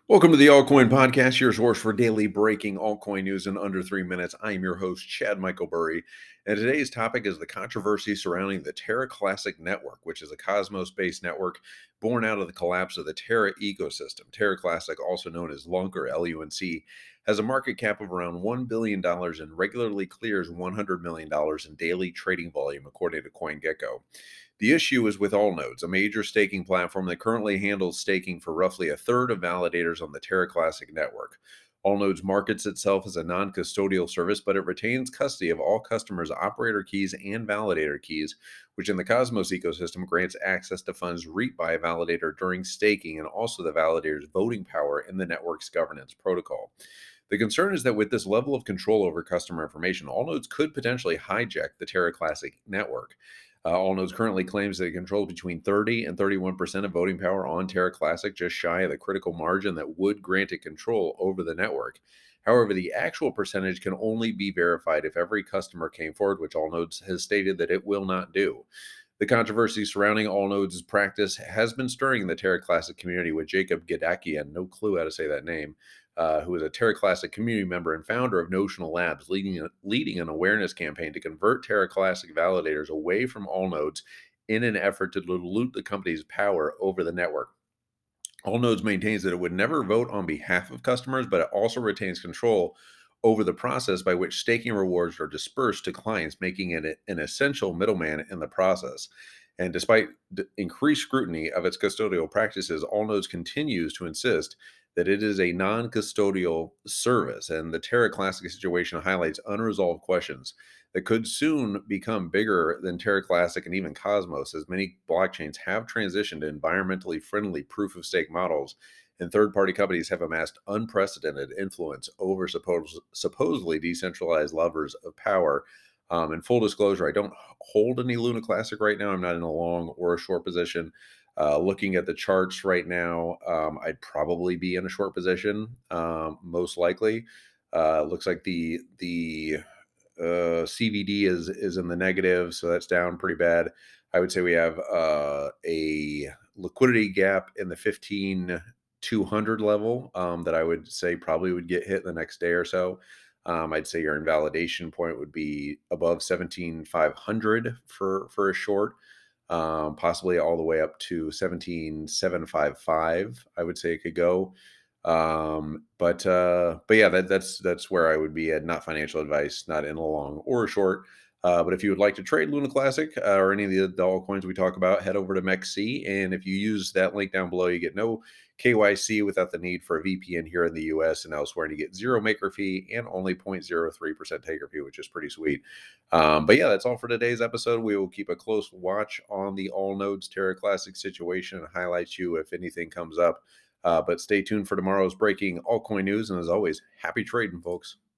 Welcome to the Altcoin Podcast, your source for daily breaking altcoin news in under 3 minutes. I am your host, Chad Michael Burry, and today's topic is the controversy surrounding the Terra Classic Network, which is a Cosmos-based network born out of the collapse of the Terra ecosystem. Terra Classic, also known as LUNC or LUNC, has a market cap of around $1 billion and regularly clears $100 million in daily trading volume, according to CoinGecko. The issue is with Allnodes, a major staking platform that currently handles staking for roughly a third of validators on the Terra Classic network. Allnodes markets itself as a non-custodial service, but it retains custody of all customers' operator keys and validator keys, which in the Cosmos ecosystem grants access to funds reaped by a validator during staking and also the validator's voting power in the network's governance protocol. The concern is that with this level of control over customer information, Allnodes could potentially hijack the Terra Classic network. Allnodes currently claims that it controls between 30 and 31% of voting power on Terra Classic, just shy of the critical margin that would grant it control over the network. However, the actual percentage can only be verified if every customer came forward, which Allnodes has stated that it will not do. The controversy surrounding Allnodes' practice has been stirring in the Terra Classic community, with Jacob Gadakian, no clue how to say that name, who is a Terra Classic community member and founder of Notional Labs, leading an awareness campaign to convert Terra Classic validators away from Allnodes in an effort to dilute the company's power over the network. Allnodes maintains that it would never vote on behalf of customers, but it also retains control over the process by which staking rewards are dispersed to clients, making it an essential middleman in the process. And despite increased scrutiny of its custodial practices, Allnodes continues to insist that it is a non-custodial service. And the Terra Classic situation highlights unresolved questions that could soon become bigger than Terra Classic and even Cosmos, as many blockchains have transitioned to environmentally friendly proof of stake models, and third party companies have amassed unprecedented influence over supposedly decentralized levers of power. In full disclosure, I don't hold any Luna Classic right now. I'm not in a long or a short position. Looking at the charts right now, I'd probably be in a short position, most likely. Looks like the CVD is in the negative, so that's down pretty bad. I would say we have a liquidity gap in the 15,200 level that I would say probably would get hit the next day or so. I'd say your invalidation point would be above 17,500 for a short, possibly all the way up to 17,755. I would say it could go. But yeah, that's where I would be at. Not financial advice, not in a long or a short. But if you would like to trade Luna Classic or any of the altcoins we talk about, head over to MEXC. And if you use that link down below, you get no KYC without the need for a VPN here in the US and elsewhere. And you get zero maker fee and only 0.03% taker fee, which is pretty sweet. But yeah, that's all for today's episode. We will keep a close watch on the Allnodes Terra Classic situation and highlight you if anything comes up. But stay tuned for tomorrow's breaking altcoin news. And as always, happy trading, folks.